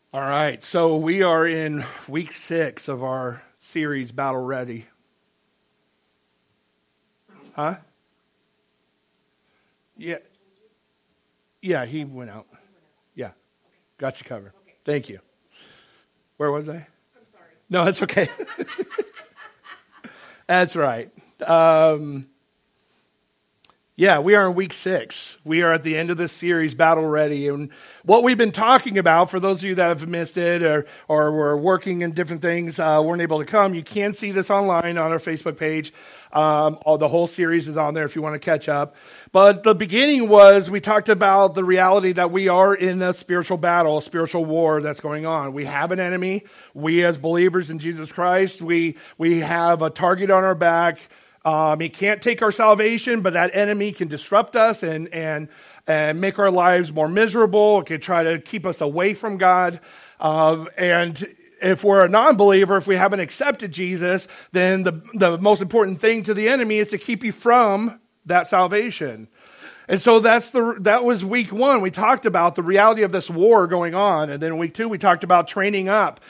All right, so we are in week 6 of our series, Battle Ready. Huh? Yeah, he went out. Yeah, got you covered. Thank you. Where was I? I'm sorry. No, that's okay. That's right. Yeah, we are in week 6. We are at the end of this series, Battle Ready. And what we've been talking about, for those of you that have missed it or were working in different things, weren't able to come, you can see this online on our Facebook page. The whole series is on there if you want to catch up. But the beginning was, we talked about the reality that we are in a spiritual battle, a spiritual war that's going on. We have an enemy. We as believers in Jesus Christ, we have a target on our back. He can't take our salvation, but that enemy can disrupt us and make our lives more miserable. It can try to keep us away from God. And if we're a non-believer, if we haven't accepted Jesus, then the most important thing to the enemy is to keep you from that salvation. And so that was week 1. We talked about the reality of this war going on. And then week 2, we talked about training up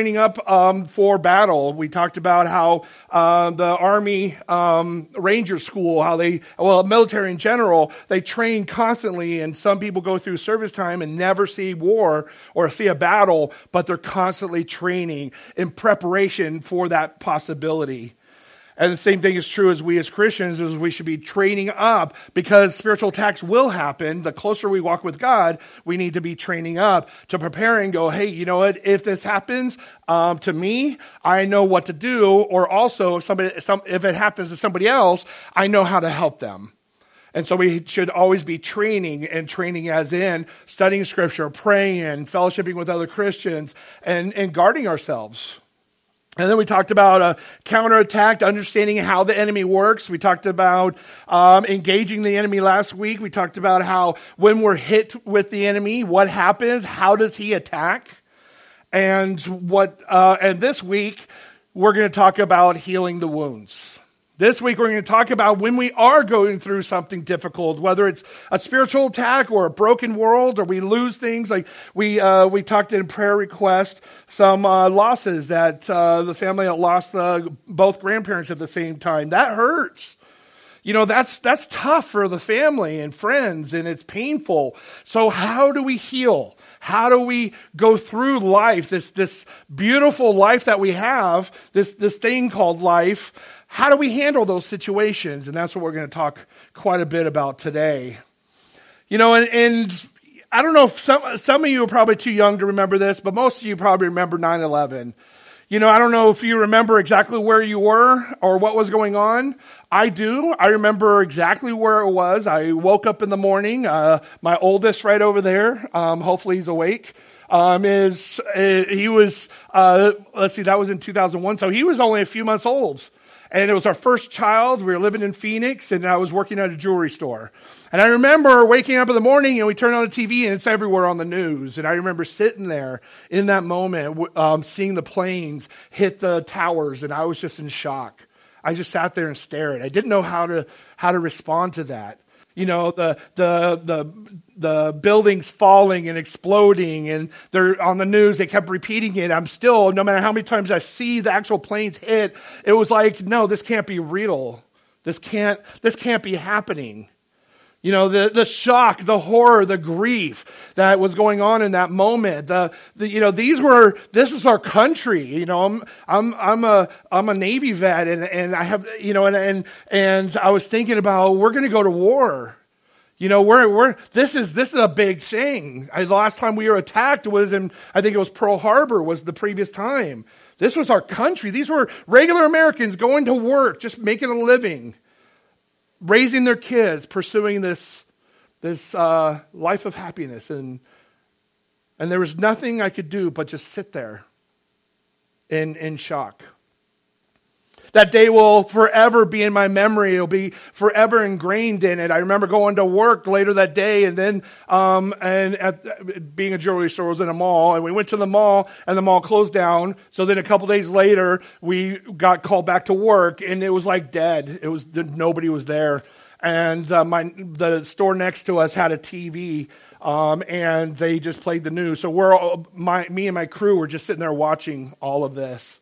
for battle. We talked about how the Army Ranger School, military in general, they train constantly. And some people go through service time and never see war or see a battle, but they're constantly training in preparation for that possibility. And the same thing is true as we as Christians, is we should be training up, because spiritual attacks will happen. The closer we walk with God, we need to be training up to prepare and go, hey, you know what? If this happens to me, I know what to do. Or also, if it happens to somebody else, I know how to help them. And so we should always be training as in studying Scripture, praying, fellowshipping with other Christians, and guarding ourselves. And then we talked about a counterattack, understanding how the enemy works. We talked about engaging the enemy last week. We talked about how when we're hit with the enemy, what happens? How does he attack? And this week, we're going to talk about healing the wounds. This week, we're going to talk about when we are going through something difficult, whether it's a spiritual attack or a broken world, or we lose things. Like we talked in prayer request, some losses that the family that lost both grandparents at the same time. That hurts. You know, that's tough for the family and friends, and it's painful. So how do we heal? How do we go through life, this beautiful life that we have, this thing called life? How do we handle those situations? And that's what we're going to talk quite a bit about today. You know, and I don't know if some of you are probably too young to remember this, but most of you probably remember 9/11. You know, I don't know if you remember exactly where you were or what was going on. I do. I remember exactly where it was. I woke up in the morning. My oldest right over there, hopefully he's awake, that was in 2001. So he was only a few months old. And it was our first child. We were living in Phoenix, and I was working at a jewelry store. And I remember waking up in the morning, and we turned on the TV, and it's everywhere on the news. And I remember sitting there in that moment, seeing the planes hit the towers, and I was just in shock. I just sat there and stared. I didn't know how to respond to that. You know, the buildings falling and exploding, and they're on the news. They kept repeating it. I'm still, no matter how many times I see the actual planes hit, it was like, no, this can't be real. This can't be happening. You know, the shock, the horror, the grief that was going on in that moment. This is our country. You know, I'm a Navy vet, and I have, you know, and I was thinking about, we're going to go to war. You know, this is a big thing. The last time we were attacked was I think it was Pearl Harbor was the previous time. This was our country. These were regular Americans going to work, just making a living, raising their kids, pursuing this life of happiness, and there was nothing I could do but just sit there in shock. That day will forever be in my memory. It'll be forever ingrained in it. I remember going to work later that day, and then being a jewelry store, was in a mall, and we went to the mall, and the mall closed down. So then a couple days later, we got called back to work, and it was like dead. Nobody was there. And the store next to us had a TV and they just played the news. So me and my crew were just sitting there watching all of this.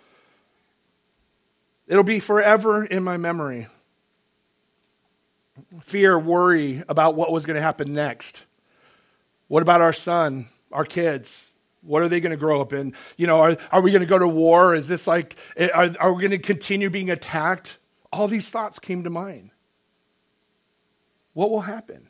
It'll be forever in my memory. Fear, worry about what was going to happen next. What about our son, our kids? What are they going to grow up in? Are we going to go to war? Is this like, are we going to continue being attacked? All these thoughts came to mind. What will happen?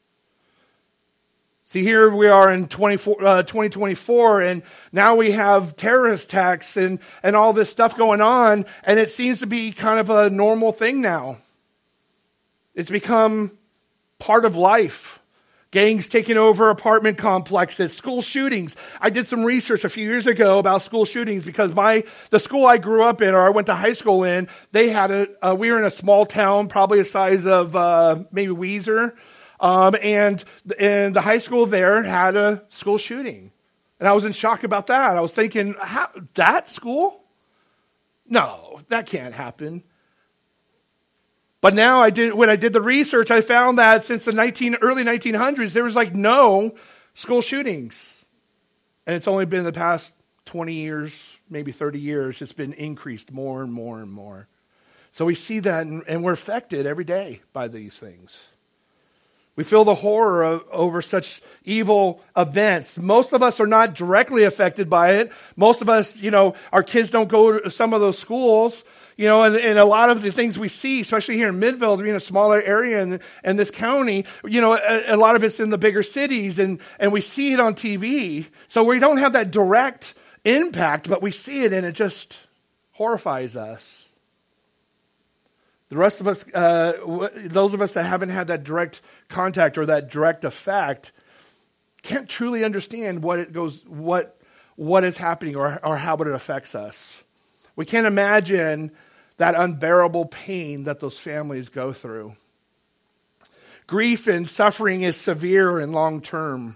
See, here we are in 2024, and now we have terrorist attacks and all this stuff going on, and it seems to be kind of a normal thing now. It's become part of life. Gangs taking over apartment complexes, school shootings. I did some research a few years ago about school shootings because the school I grew up in, or I went to high school in, they had we were in a small town, probably the size of maybe Weiser, and the high school there had a school shooting. And I was in shock about that. I was thinking, that school? No, that can't happen. But now when I did the research, I found that since the early 1900s, there was like no school shootings. And it's only been the past 20 years, maybe 30 years, it's been increased more and more and more. So we see that and we're affected every day by these things. We feel the horror over such evil events. Most of us are not directly affected by it. Most of us, our kids don't go to some of those schools. And a lot of the things we see, especially here in Midville, being a smaller area in this county, a lot of it's in the bigger cities, and we see it on TV. So we don't have that direct impact, but we see it, and it just horrifies us. The rest of us, those of us that haven't had that direct contact or that direct effect, can't truly understand what is happening or how it affects us. We can't imagine that unbearable pain that those families go through. Grief and suffering is severe and long-term.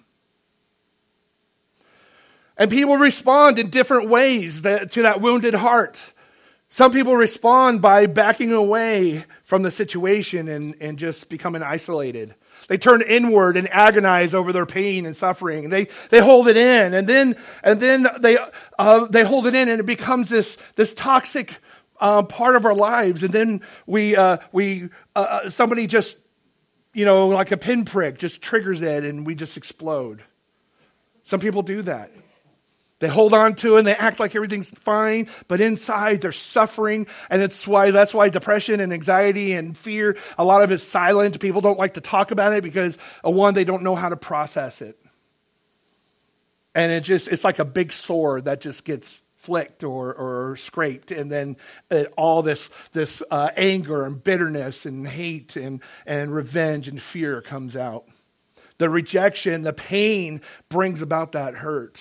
And people respond in different ways to that wounded heart. Some people respond by backing away from the situation and just becoming isolated. They turn inward and agonize over their pain and suffering. They hold it in, and then they hold it in, and it becomes this toxic part of our lives. And then somebody just like a pinprick just triggers it, and we just explode. Some people do that. They hold on to it and they act like everything's fine, but inside they're suffering, and that's why depression and anxiety and fear, a lot of it's silent. People don't like to talk about it because, one, they don't know how to process it. And it's like a big sword that just gets flicked or scraped, and then all this anger and bitterness and hate and revenge and fear comes out. The rejection, the pain brings about that hurt.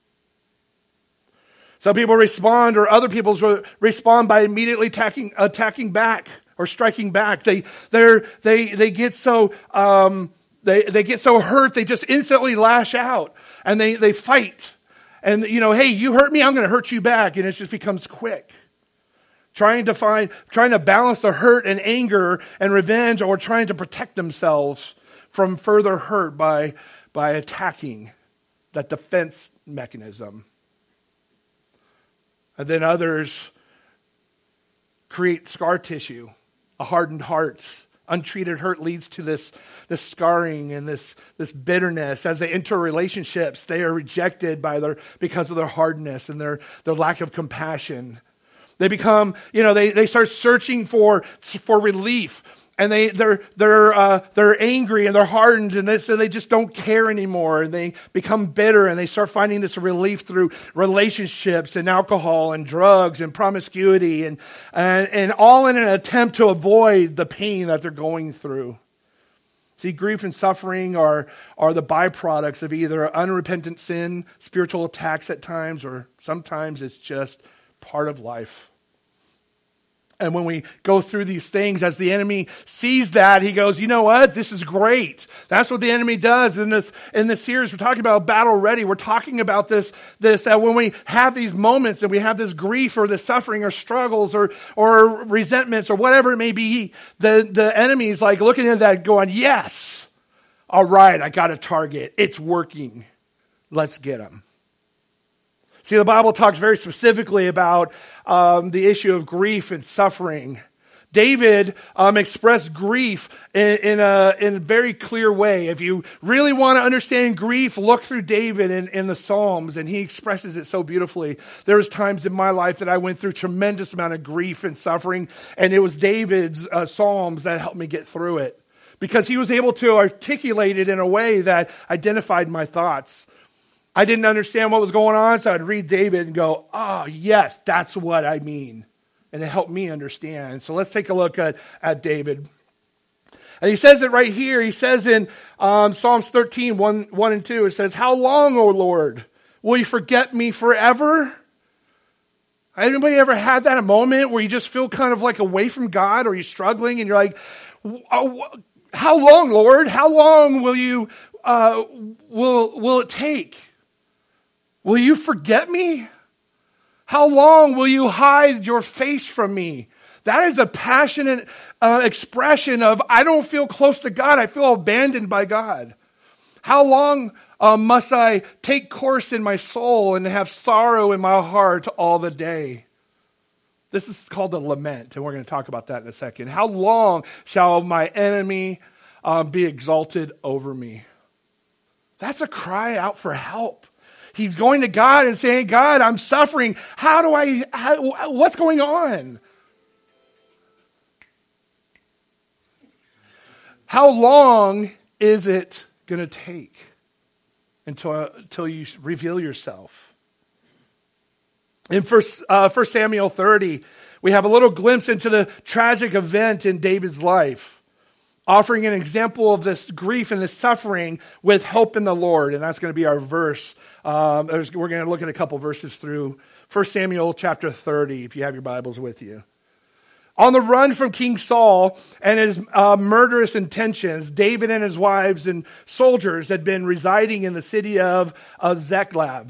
Some people respond, or other people respond by immediately attacking back or striking back. They get so they get so hurt they just instantly lash out and they fight. And hey, you hurt me, I'm going to hurt you back, and it just becomes quick. Trying to balance the hurt and anger and revenge, or trying to protect themselves from further hurt by attacking that defense mechanism. And then others create scar tissue, a hardened heart. Untreated hurt leads to this scarring and this bitterness. As they enter relationships, they are rejected because of their hardness and their lack of compassion. They become, they start searching for relief. And they're angry and they're hardened, and so they just don't care anymore. And they become bitter, and they start finding this relief through relationships and alcohol and drugs and promiscuity and all in an attempt to avoid the pain that they're going through. See, grief and suffering are the byproducts of either unrepentant sin, spiritual attacks at times, or sometimes it's just part of life. And when we go through these things, as the enemy sees that, he goes, you know what? This is great. That's what the enemy does in this series. We're talking about battle ready. We're talking about this, that when we have these moments and we have this grief or this suffering or struggles or resentments or whatever it may be, the enemy is like looking at that going, yes, All right, I got a target. It's working. Let's get him. See, the Bible talks very specifically about the issue of grief and suffering. David expressed grief in a very clear way. If you really want to understand grief, look through David in the Psalms, and he expresses it so beautifully. There was times in my life that I went through tremendous amount of grief and suffering, and it was David's Psalms that helped me get through it, because he was able to articulate it in a way that identified my thoughts. I didn't understand what was going on, so I'd read David and go, oh, yes, that's what I mean. And it helped me understand. So let's take a look at David. And he says it right here. He says in Psalms 13, 1 and 2, it says, how long, O Lord, will you forget me forever? Anybody ever had that a moment where you just feel kind of like away from God, or you're struggling and you're like, how long, Lord? How long will you, will it take? Will you forget me? How long will you hide your face from me? That is a passionate expression of, I don't feel close to God. I feel abandoned by God. How long must I take course in my soul and have sorrow in my heart all the day? This is called a lament, and we're going to talk about that in a second. How long shall my enemy be exalted over me? That's a cry out for help. He's going to God and saying, God, I'm suffering. What's going on? How long is it going to take until you reveal yourself? In 1 Samuel 30, we have a little glimpse into the tragic event in David's life, offering an example of this grief and this suffering with hope in the Lord. And that's going to be our verse. We're going to look at a couple verses through 1 Samuel chapter 30, if you have your Bibles with you. On the run from King Saul and his murderous intentions, David and his wives and soldiers had been residing in the city of Ziklag.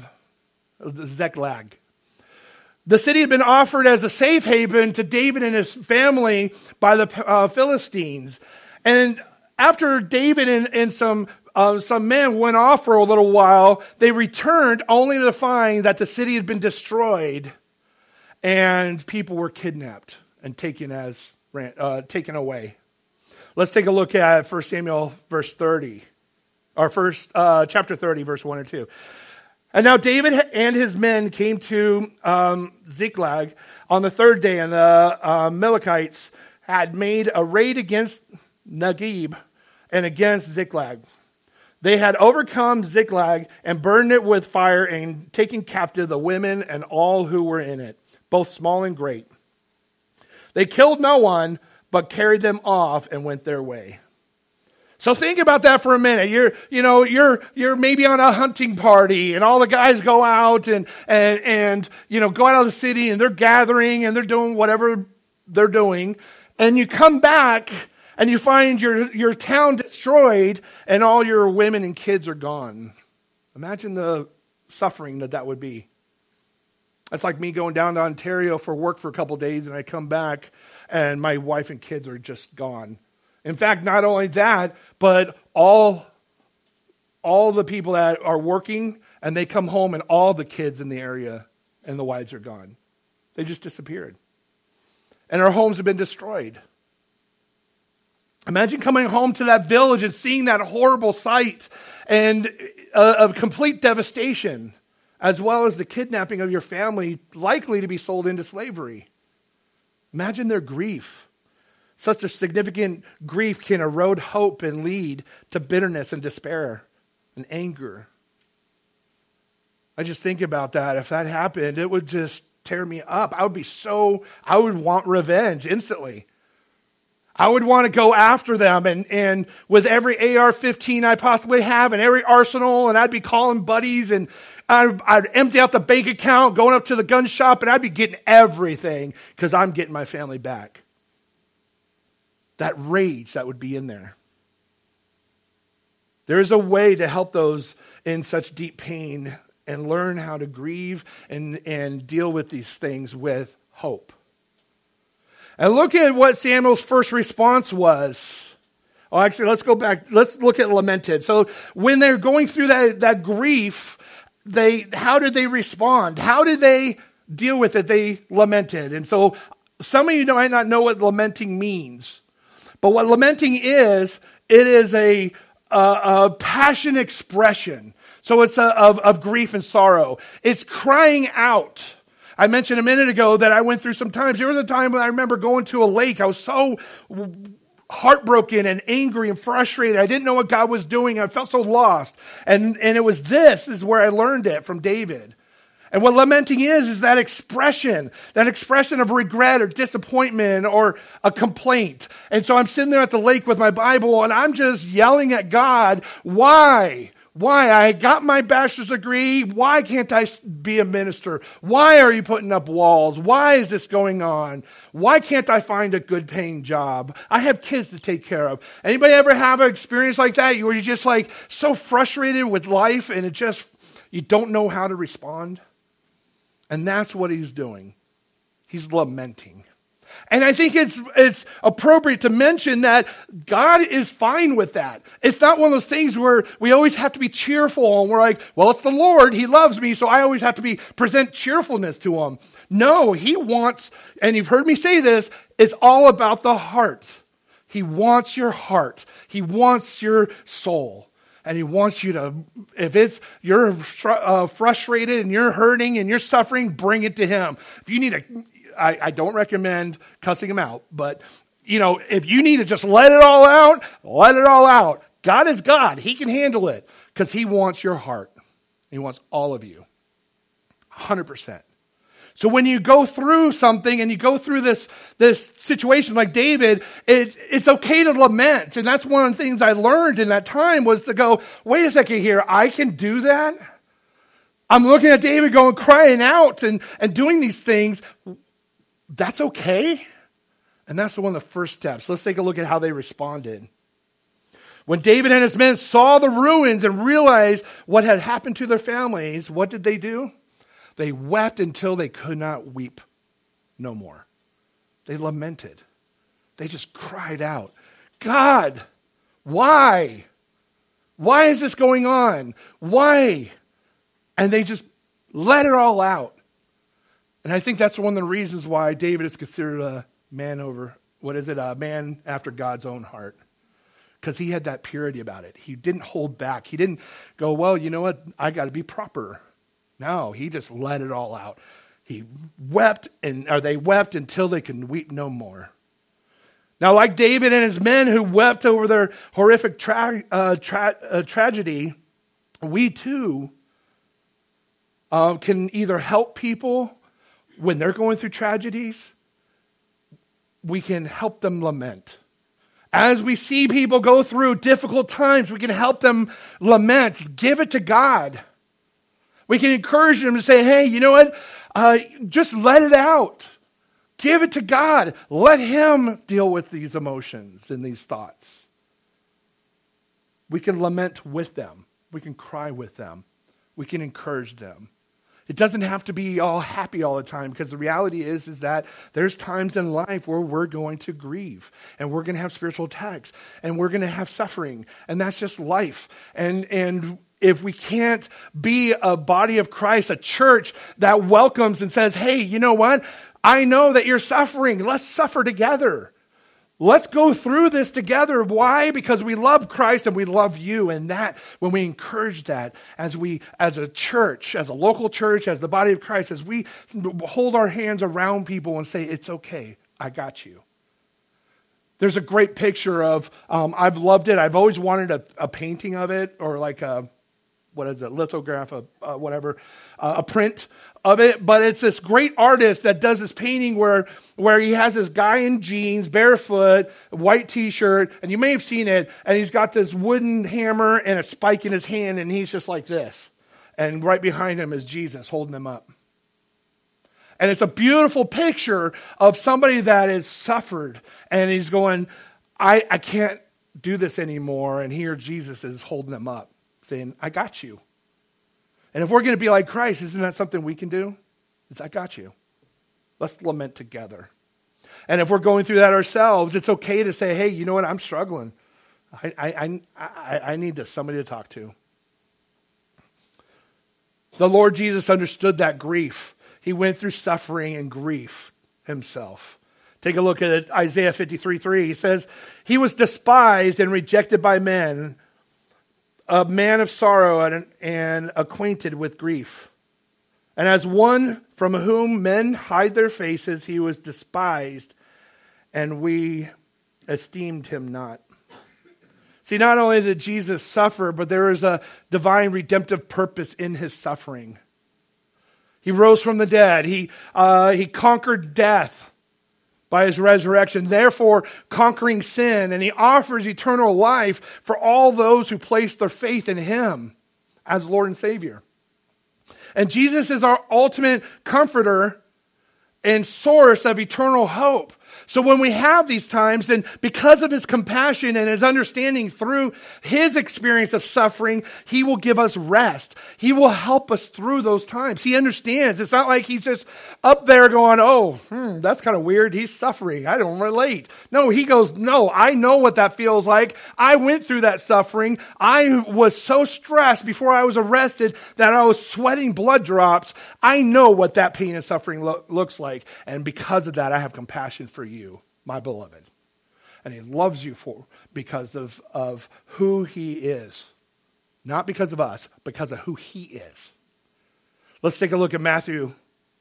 The city had been offered as a safe haven to David and his family by the Philistines. And after David and some men went off for a little while, they returned only to find that the city had been destroyed and people were kidnapped and taken away. Let's take a look at 1 Samuel verse 30, or chapter 30, verse 1 and 2. And now David and his men came to Ziklag on the third day, and the Amalekites had made a raid against Negeb and against Ziklag. They had overcome Ziklag and burned it with fire and taken captive the women and all who were in it, both small and great. They killed no one, but carried them off and went their way. So think about that for a minute. You're maybe on a hunting party, and all the guys go out and go out of the city, and they're gathering and they're doing whatever they're doing, and you come back and you find your town destroyed and all your women and kids are gone. Imagine the suffering that would be. That's like me going down to Ontario for work for a couple of days, and I come back and my wife and kids are just gone. In fact, not only that, but all the people that are working, and they come home and all the kids in the area and the wives are gone. They just disappeared. And our homes have been destroyed. Imagine coming home to that village and seeing that horrible sight and of complete devastation, as well as the kidnapping of your family, likely to be sold into slavery. Imagine their grief. Such a significant grief can erode hope and lead to bitterness and despair and anger. I just think about that. If that happened, it would just tear me up. I would want revenge instantly. I would want to go after them and with every AR-15 I possibly have and every arsenal, and I'd be calling buddies, and I'd empty out the bank account, going up to the gun shop, and I'd be getting everything because I'm getting my family back. That rage that would be in there. There is a way to help those in such deep pain and learn how to grieve and deal with these things with hope. And look at what Samuel's first response was. Oh, actually, let's go back. Let's look at lamented. So when they're going through that grief, how did they respond? How did they deal with it? They lamented. And so some of you might not know what lamenting means. But what lamenting is, it is a passion expression. So it's of grief and sorrow. It's crying out. I mentioned a minute ago that I went through some times. There was a time when I remember going to a lake. I was so heartbroken and angry and frustrated. I didn't know what God was doing. I felt so lost. And it was this is where I learned it from David. And what lamenting is that expression of regret or disappointment or a complaint. And so I'm sitting there at the lake with my Bible and I'm just yelling at God, why? Why? I got my bachelor's degree. Why can't I be a minister? Why are you putting up walls? Why is this going on? Why can't I find a good paying job? I have kids to take care of. Anybody ever have an experience like that where you're just like so frustrated with life and you don't know how to respond? And that's what he's doing. He's lamenting. And I think it's appropriate to mention that God is fine with that. It's not one of those things where we always have to be cheerful and we're like, well, it's the Lord. He loves me, so I always have to present cheerfulness to him. No, he wants, and you've heard me say this, it's all about the heart. He wants your heart. He wants your soul. And he wants you to, if you're frustrated and you're hurting and you're suffering, bring it to him. If you need I don't recommend cussing him out, but if you need to just let it all out, let it all out. God is God. He can handle it because he wants your heart. He wants all of you. 100%. So when you go through something and you go through this situation like David, it's okay to lament. And that's one of the things I learned in that time was to go, wait a second here, I can do that? I'm looking at David going, crying out and doing these things. That's okay? And that's one of the first steps. Let's take a look at how they responded. When David and his men saw the ruins and realized what had happened to their families, what did they do? They wept until they could not weep no more. They lamented. They just cried out, God, why? Why is this going on? Why? And they just let it all out. And I think that's one of the reasons why David is considered a man after God's own heart. Because he had that purity about it. He didn't hold back. He didn't go, well, you know what? I got to be proper. No, he just let it all out. They wept until they could weep no more. Now, like David and his men who wept over their horrific tragedy, we too can either help people when they're going through tragedies, we can help them lament. As we see people go through difficult times, we can help them lament. Give it to God. We can encourage them to say, hey, you know what? Just let it out. Give it to God. Let him deal with these emotions and these thoughts. We can lament with them. We can cry with them. We can encourage them. It doesn't have to be all happy all the time, because the reality is that there's times in life where we're going to grieve and we're going to have spiritual attacks and we're going to have suffering, and that's just life. And if we can't be a body of Christ, a church that welcomes and says, hey, you know what? I know that you're suffering. Let's suffer together. Let's go through this together. Why? Because we love Christ and we love you. And that, when we encourage that, as a church, as a local church, as the body of Christ, as we hold our hands around people and say, it's okay, I got you. There's a great picture of, I've loved it. I've always wanted a painting of it, or like a lithograph, a print of it. But it's this great artist that does this painting where he has this guy in jeans, barefoot, white t-shirt, and you may have seen it, and he's got this wooden hammer and a spike in his hand, and he's just like this. And right behind him is Jesus holding him up. And it's a beautiful picture of somebody that has suffered, and he's going, I can't do this anymore. And here Jesus is holding him up, saying, I got you. And if we're going to be like Christ, isn't that something we can do? It's, I got you. Let's lament together. And if we're going through that ourselves, it's okay to say, hey, you know what? I'm struggling. I need somebody to talk to. The Lord Jesus understood that grief. He went through suffering and grief himself. Take a look at Isaiah 53:3. He says, he was despised and rejected by men, a man of sorrow and acquainted with grief. And as one from whom men hide their faces, he was despised, and we esteemed him not. See, not only did Jesus suffer, but there is a divine redemptive purpose in his suffering. He rose from the dead. He conquered death by his resurrection, therefore conquering sin, and he offers eternal life for all those who place their faith in him as Lord and Savior. And Jesus is our ultimate comforter and source of eternal hope. So when we have these times, and because of his compassion and his understanding through his experience of suffering, he will give us rest. He will help us through those times. He understands. It's not like he's just up there going, that's kind of weird. He's suffering. I don't relate. No, he goes, no, I know what that feels like. I went through that suffering. I was so stressed before I was arrested that I was sweating blood drops. I know what that pain and suffering looks like. And because of that, I have compassion for you, my beloved. And he loves you because of who he is. Not because of us, because of who he is. Let's take a look at Matthew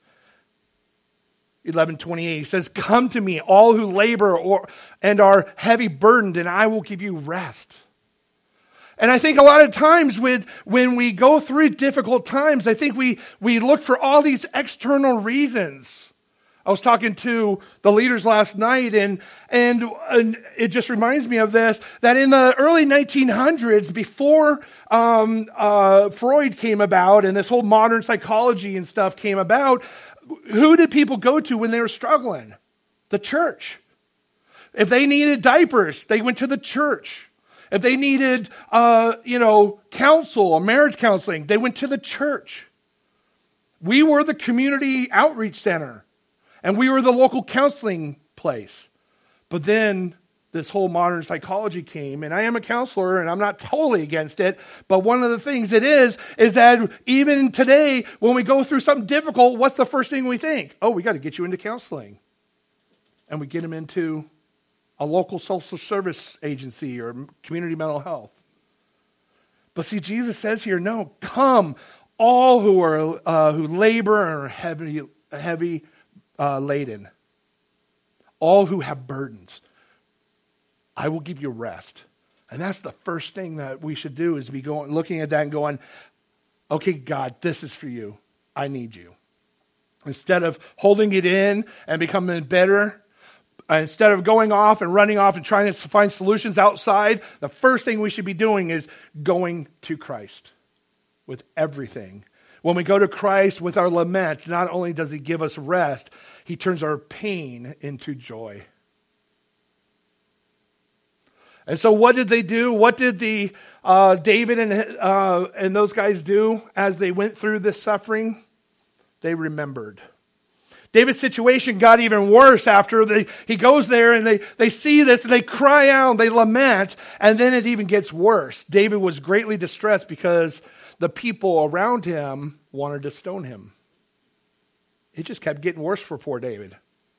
11:28. He says, come to me, all who labor and are heavy burdened, and I will give you rest. And I think a lot of times when we go through difficult times, I think we look for all these external reasons. I was talking to the leaders last night, and it just reminds me of this, that in the early 1900s, before Freud came about and this whole modern psychology and stuff came about, who did people go to when they were struggling? The church. If they needed diapers, they went to the church. If they needed, counsel or marriage counseling, they went to the church. We were the community outreach center. And we were the local counseling place. But then this whole modern psychology came, and I am a counselor, and I'm not totally against it, but one of the things it is that even today, when we go through something difficult, what's the first thing we think? Oh, we got to get you into counseling. And we get them into a local social service agency or community mental health. But see, Jesus says here, no, come, all who labor and are heavy laden, all who have burdens, I will give you rest. And that's the first thing that we should do, is be looking at that and going, okay, God, this is for you. I need you. Instead of holding it in and becoming bitter, instead of going off and running off and trying to find solutions outside, the first thing we should be doing is going to Christ with everything. When we go to Christ with our lament, not only does he give us rest, he turns our pain into joy. And so what did they do? What did the David and those guys do as they went through this suffering? They remembered. David's situation got even worse after he goes there and they see this and they cry out, they lament, and then it even gets worse. David was greatly distressed because the people around him wanted to stone him. It just kept getting worse for poor David.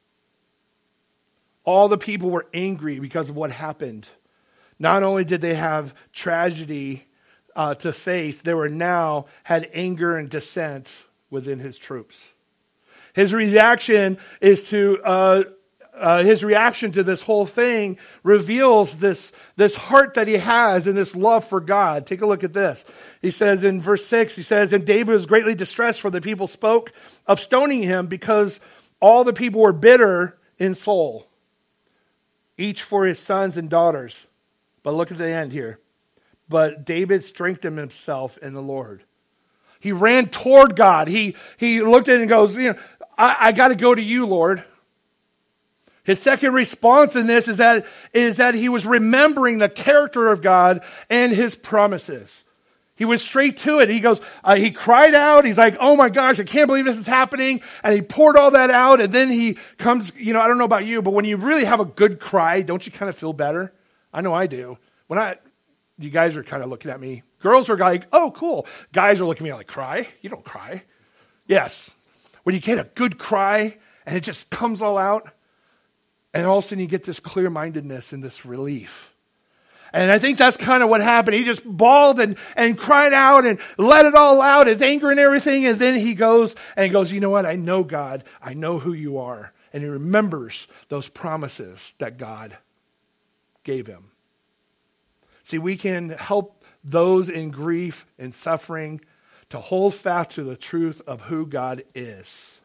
All the people were angry because of what happened. Not only did they have tragedy to face, they were now had anger and dissent within his troops. His reaction to this whole thing reveals this heart that he has and this love for God. Take a look at this. He says in verse 6, he says, and David was greatly distressed, for the people spoke of stoning him because all the people were bitter in soul, each for his sons and daughters. But look at the end here. But David strengthened himself in the Lord. He ran toward God. He looked at it and goes, I got to go to you, Lord. His second response in this is that he was remembering the character of God and his promises. He went straight to it. He goes, he cried out. He's like, oh my gosh, I can't believe this is happening. And he poured all that out. And then he comes, I don't know about you, but when you really have a good cry, don't you kind of feel better? I know I do. You guys are kind of looking at me. Girls are like, oh, cool. Guys are looking at me like, cry? You don't cry. Yes. When you get a good cry and it just comes all out, and all of a sudden you get this clear-mindedness and this relief. And I think that's kind of what happened. He just bawled and cried out and let it all out, his anger and everything. And then he goes, you know what? I know God. I know who you are. And he remembers those promises that God gave him. See, we can help those in grief and suffering to hold fast to the truth of who God is.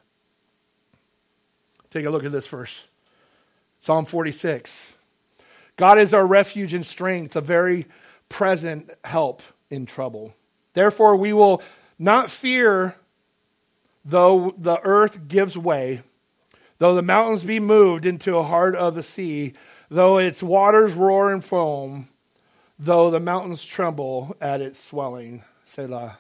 Take a look at this verse. Psalm 46. God is our refuge and strength, a very present help in trouble. Therefore, we will not fear though the earth gives way, though the mountains be moved into the heart of the sea, though its waters roar and foam, though the mountains tremble at its swelling. Selah.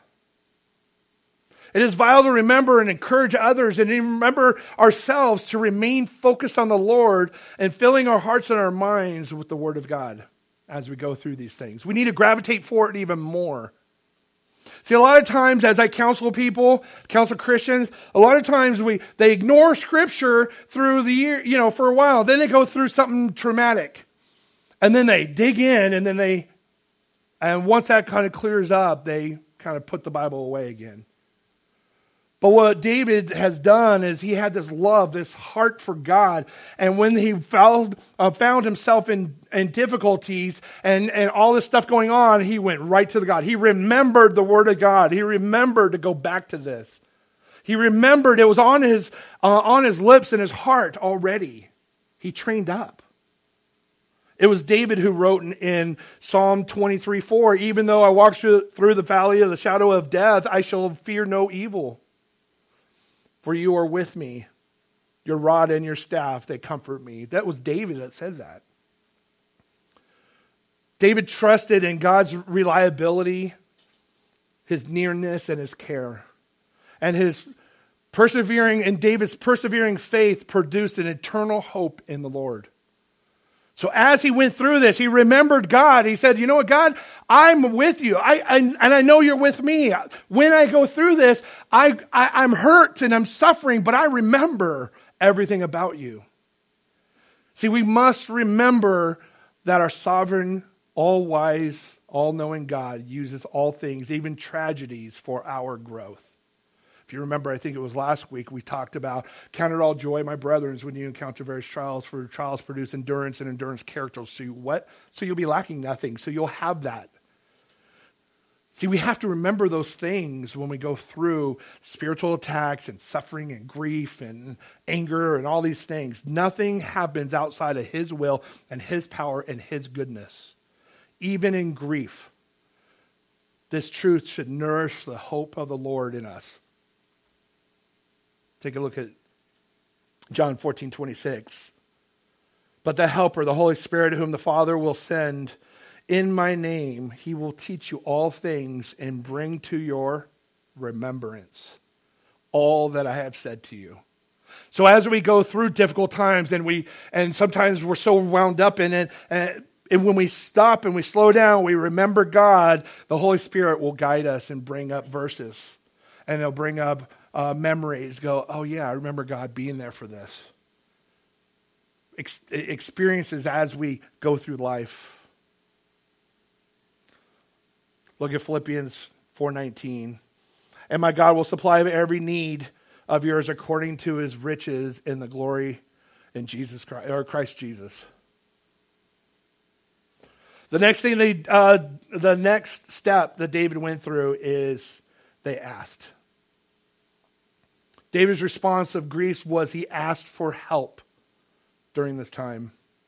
It is vital to remember and encourage others and remember ourselves to remain focused on the Lord and filling our hearts and our minds with the Word of God as we go through these things. We need to gravitate for it even more. See, a lot of times as I counsel people, counsel Christians, a lot of times they ignore Scripture through the year, for a while. Then they go through something traumatic. And then they dig in and once that kind of clears up, they kind of put the Bible away again. But what David has done is he had this love, this heart for God. And when he found himself in difficulties and all this stuff going on, he went right to the God. He remembered the Word of God. He remembered to go back to this. He remembered it was on his lips and his heart already. He trained up. It was David who wrote in Psalm 23:4, even though I walk through the valley of the shadow of death, I shall fear no evil. For you are with me, your rod and your staff, they comfort me. That was David that said that. David trusted in God's reliability, his nearness, and his care. And David's persevering faith produced an eternal hope in the Lord. So as he went through this, he remembered God. He said, you know what, God, I'm with you. And I know you're with me. When I go through this, I'm hurt and I'm suffering, but I remember everything about you. See, we must remember that our sovereign, all-wise, all-knowing God uses all things, even tragedies, for our growth. If you remember, I think it was last week, we talked about count it all joy, my brethren, when you encounter various trials, for trials produce endurance, and endurance character. So what? So you'll be lacking nothing. So you'll have that. See, we have to remember those things when we go through spiritual attacks and suffering and grief and anger and all these things. Nothing happens outside of His will and His power and His goodness. Even in grief, this truth should nourish the hope of the Lord in us. Take a look at John 14:26. But the Helper, the Holy Spirit, whom the Father will send in my name, He will teach you all things and bring to your remembrance all that I have said to you. So as we go through difficult times and sometimes we're so wound up in it, and when we stop and we slow down, we remember God, the Holy Spirit will guide us and bring up verses. And they'll bring up memories. Go, oh yeah, I remember God being there for this. Experiences as we go through life. Look at Philippians 4:19. And my God will supply every need of yours according to His riches in the glory in Jesus Christ, or Christ Jesus. The next step that David went through is they asked. David's response of grief was he asked for help during this time.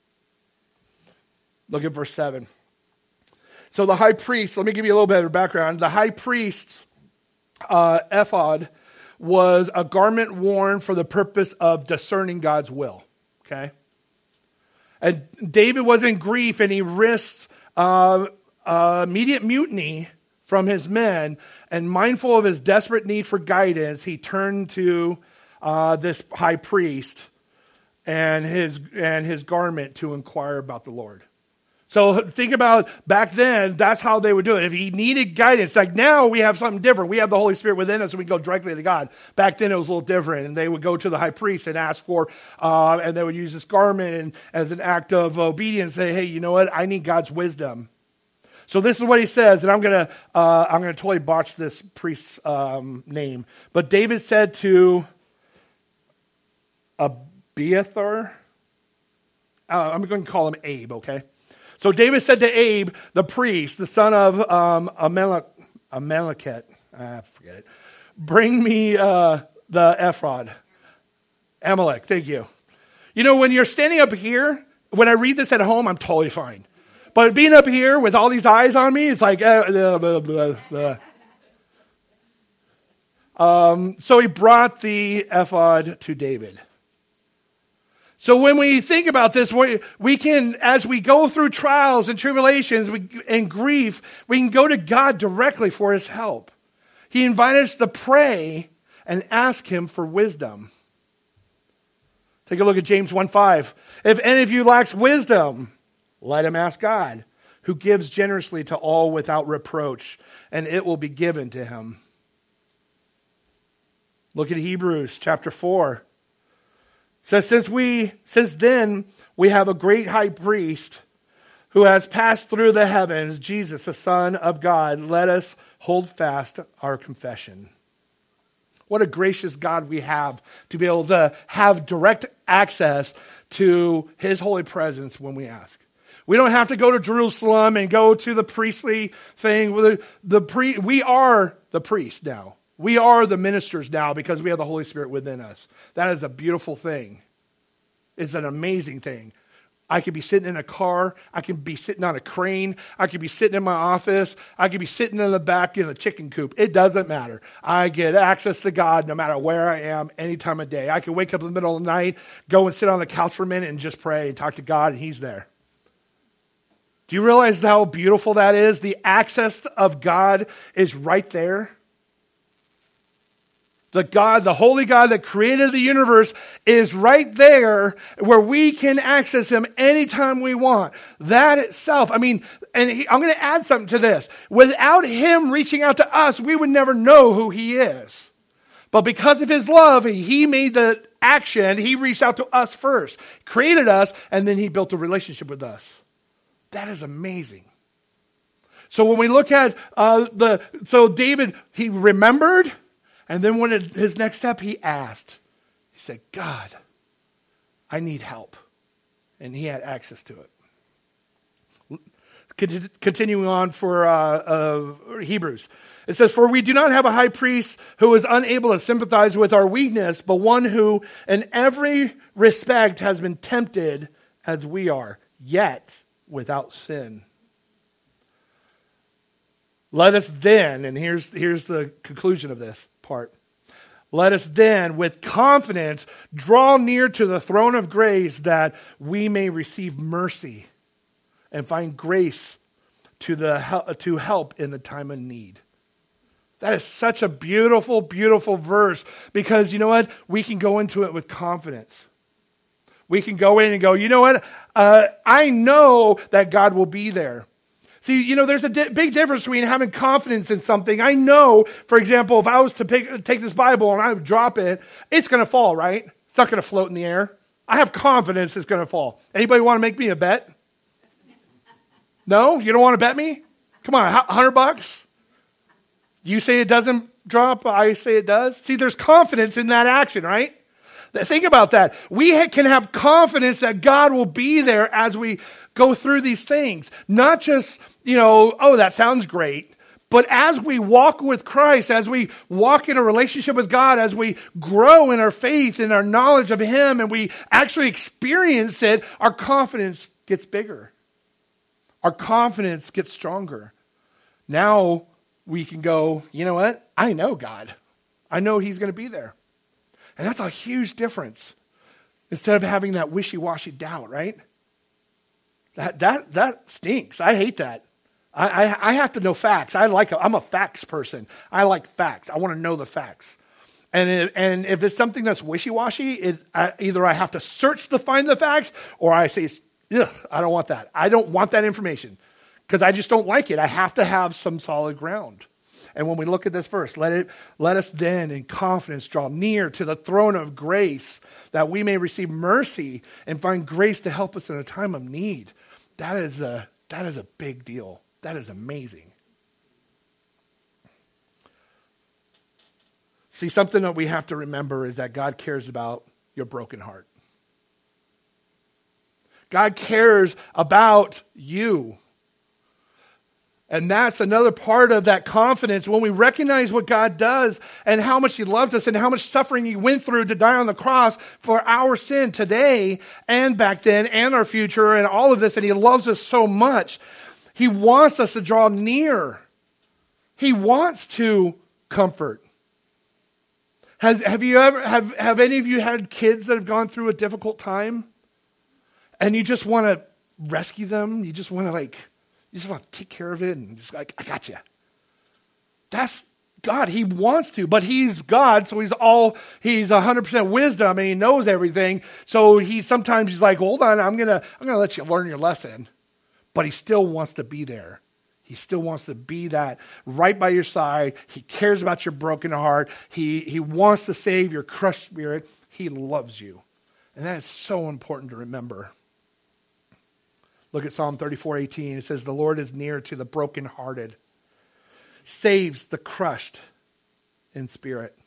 Look at verse 7. So the high priest, let me give you a little bit of background. The high priest's ephod was a garment worn for the purpose of discerning God's will. Okay? And David was in grief and he risks immediate mutiny from his men, and mindful of his desperate need for guidance, he turned to this high priest and his garment to inquire about the Lord. So think about back then, that's how they would do it. If he needed guidance, like now we have something different. We have the Holy Spirit within us and we can go directly to God. Back then it was a little different. And they would go to the high priest and ask for, and they would use this garment and as an act of obedience, say, hey, you know what? I need God's wisdom. So this is what he says, and I'm gonna totally botch this priest's name. But David said to Abiathar, I'm going to call him Abe, okay? So David said to Abe, the priest, the son of Amaleketh, forget it, bring me the ephod. Amalek, thank you. You know, when you're standing up here, when I read this at home, I'm totally fine. But being up here with all these eyes on me, it's like, so he brought the ephod to David. So when we think about this, we can, as we go through trials and tribulations and grief, we can go to God directly for his help. He invited us to pray and ask him for wisdom. Take a look at James 1:5. If any of you lacks wisdom, let him ask God, who gives generously to all without reproach, and it will be given to him. Look at Hebrews chapter 4. It says, since then we have a great high priest who has passed through the heavens, Jesus, the Son of God. Let us hold fast our confession. What a gracious God we have to be able to have direct access to his holy presence when we ask. We don't have to go to Jerusalem and go to the priestly thing. We are the priest now. We are the ministers now because we have the Holy Spirit within us. That is a beautiful thing. It's an amazing thing. I could be sitting in a car. I could be sitting on a crane. I could be sitting in my office. I could be sitting in the back in a chicken coop. It doesn't matter. I get access to God no matter where I am, any time of day. I can wake up in the middle of the night, go and sit on the couch for a minute and just pray and talk to God, and he's there. Do you realize how beautiful that is? The access of God is right there. The holy God that created the universe is right there where we can access him anytime we want. That itself, I'm going to add something to this. Without him reaching out to us, we would never know who he is. But because of his love, he made the action. He reached out to us first, created us, and then he built a relationship with us. That is amazing. So when we look at David, he remembered. And then his next step, he asked. He said, God, I need help. And he had access to it. Continuing on for Hebrews. It says, for we do not have a high priest who is unable to sympathize with our weakness, but one who in every respect has been tempted as we are, yet without sin. Let us then, and here's the conclusion of this part. Let us then, with confidence, draw near to the throne of grace that we may receive mercy and find grace to help in the time of need. That is such a beautiful, beautiful verse because you know what? We can go into it with confidence. We can go in and go, you know what? I know that God will be there. See, there's a big difference between having confidence in something. I know, for example, if I was to take this Bible and I would drop it, it's going to fall, right? It's not going to float in the air. I have confidence it's going to fall. Anybody want to make me a bet? No? You don't want to bet me? Come on, $100? You say it doesn't drop, I say it does. See, there's confidence in that action, right? Think about that. We can have confidence that God will be there as we go through these things. Not just, that sounds great. But as we walk with Christ, as we walk in a relationship with God, as we grow in our faith and our knowledge of him, and we actually experience it, our confidence gets bigger. Our confidence gets stronger. Now we can go, you know what? I know God. I know he's going to be there. And that's a huge difference. Instead of having that wishy-washy doubt, right? That stinks. I hate that. I have to know facts. I'm a facts person. I like facts. I want to know the facts. And if it's something that's wishy-washy, either I have to search to find the facts, or I say Ugh, I don't want that. I don't want that information because I just don't like it. I have to have some solid ground. And when we look at this verse, let us then in confidence draw near to the throne of grace that we may receive mercy and find grace to help us in a time of need. That is a big deal. That is amazing. See, something that we have to remember is that God cares about your broken heart. God cares about you. And that's another part of that confidence when we recognize what God does and how much he loved us and how much suffering he went through to die on the cross for our sin today and back then and our future and all of this. And he loves us so much. He wants us to draw near. He wants to comfort. Have any of you had kids that have gone through a difficult time and you just want to rescue them? You just want to take care of it and just like, I got you. That's God. He wants to, but he's God. So he's 100% wisdom and he knows everything. So sometimes he's like, hold on, I'm going to let you learn your lesson, but he still wants to be there. He still wants to be that right by your side. He cares about your broken heart. He wants to save your crushed spirit. He loves you. And that is so important to remember. Look at Psalm 34:18. It says, the Lord is near to the brokenhearted, saves the crushed in spirit.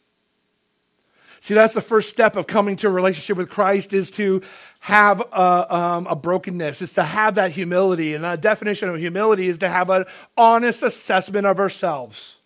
See, that's the first step of coming to a relationship with Christ is to have a brokenness. It's to have that humility. And the definition of humility is to have an honest assessment of ourselves.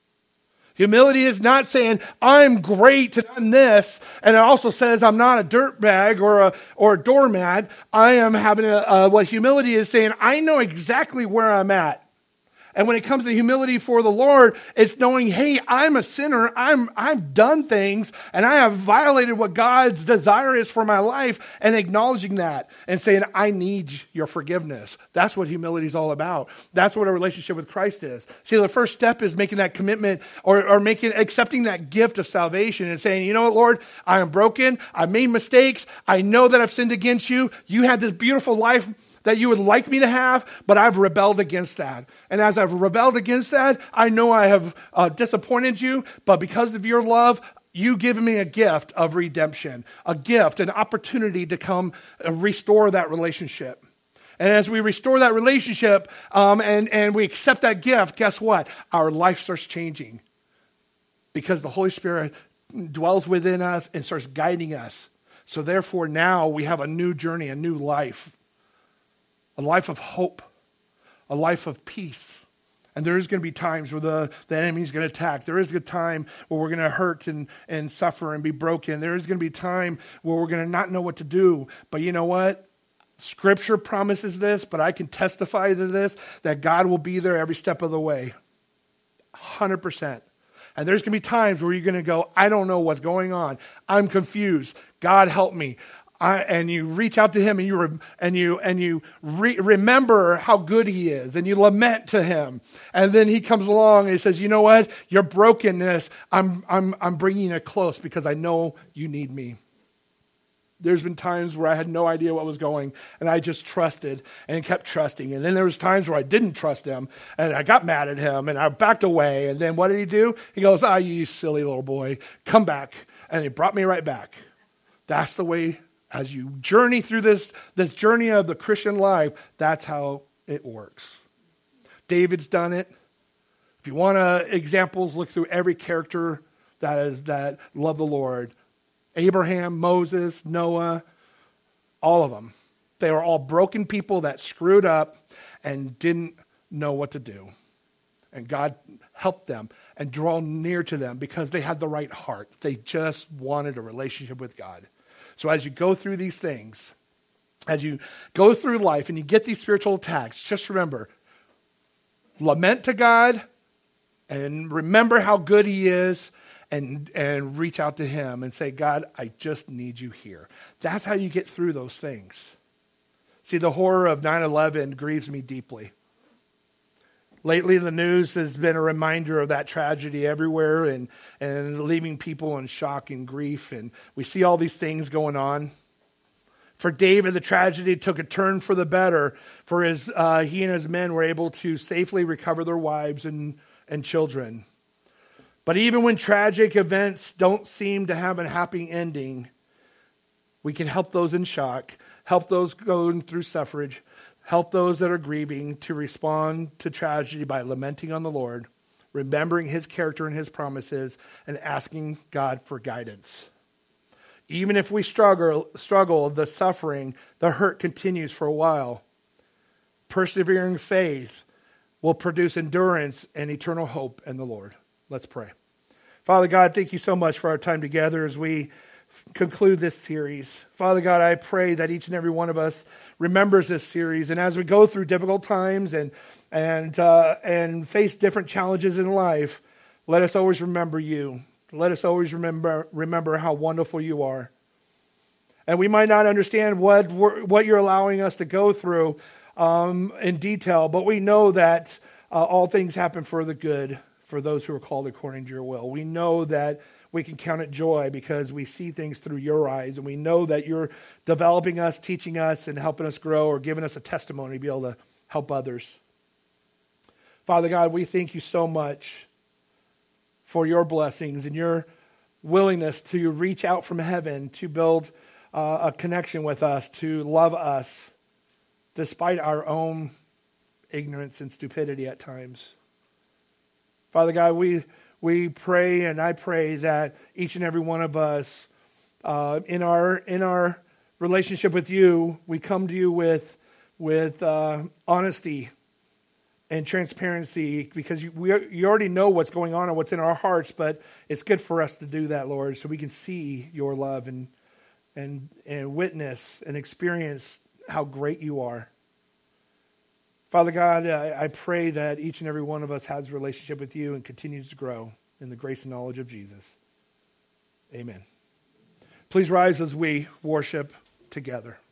Humility is not saying, I'm great at this. And it also says, I'm not a dirtbag or a doormat. I am having what humility is saying, I know exactly where I'm at. And when it comes to humility for the Lord, it's knowing, hey, I'm a sinner. I've done things and I have violated what God's desire is for my life and acknowledging that and saying, I need your forgiveness. That's what humility is all about. That's what a relationship with Christ is. See, the first step is making that commitment or accepting that gift of salvation and saying, you know what, Lord, I am broken. I made mistakes. I know that I've sinned against you. You had this beautiful life that you would like me to have, but I've rebelled against that. And as I've rebelled against that, I know I have disappointed you, but because of your love, you give me a gift of redemption, a gift, an opportunity to come restore that relationship. And as we restore that relationship and we accept that gift, guess what? Our life starts changing because the Holy Spirit dwells within us and starts guiding us. So therefore now we have a new journey, a new life. A life of hope, a life of peace. And there is going to be times where the enemy is going to attack. There is a time where we're going to hurt and suffer and be broken. There is going to be time where we're going to not know what to do. But you know what? Scripture promises this, but I can testify to this, that God will be there every step of the way. 100%. And there's going to be times where you're going to go, I don't know what's going on. I'm confused. God help me. And you reach out to him and you remember how good he is and you lament to him. And then he comes along and he says, you know what? Your brokenness, I'm bringing it close because I know you need me. There's been times where I had no idea what was going and I just trusted and kept trusting. And then there was times where I didn't trust him and I got mad at him and I backed away. And then what did he do? He goes, you silly little boy, come back. And he brought me right back. That's the way. As you journey through this journey of the Christian life, that's how it works. David's done it. If you want examples, look through every character that love the Lord. Abraham, Moses, Noah, all of them. They were all broken people that screwed up and didn't know what to do. And God helped them and draw near to them because they had the right heart. They just wanted a relationship with God. So as you go through these things, as you go through life and you get these spiritual attacks, just remember, lament to God and remember how good he is and reach out to him and say, God, I just need you here. That's how you get through those things. See, the horror of 9/11 grieves me deeply. Lately, the news has been a reminder of that tragedy everywhere and leaving people in shock and grief. And we see all these things going on. For David, the tragedy took a turn for the better, for he and his men were able to safely recover their wives and children. But even when tragic events don't seem to have a happy ending, we can help those in shock, help those going through suffrage, help those that are grieving to respond to tragedy by lamenting on the Lord, remembering his character and his promises, and asking God for guidance. Even if we struggle, the suffering, the hurt continues for a while. Persevering faith will produce endurance and eternal hope in the Lord. Let's pray. Father God, thank you so much for our time together as we conclude this series. Father God, I pray that each and every one of us remembers this series, and as we go through difficult times and face different challenges in life, let us always remember you. Let us always remember how wonderful you are. And we might not understand what you're allowing us to go through in detail, but we know that all things happen for the good for those who are called according to your will. We know that we can count it joy because we see things through your eyes, and we know that you're developing us, teaching us, and helping us grow, or giving us a testimony to be able to help others. Father God, we thank you so much for your blessings and your willingness to reach out from heaven to build a connection with us, to love us, despite our own ignorance and stupidity at times. Father God, we pray, and I pray that each and every one of us, in our relationship with you, we come to you with honesty and transparency, because you already know what's going on and what's in our hearts, but it's good for us to do that, Lord, so we can see your love and witness and experience how great you are. Father God, I pray that each and every one of us has a relationship with you and continues to grow in the grace and knowledge of Jesus. Amen. Please rise as we worship together.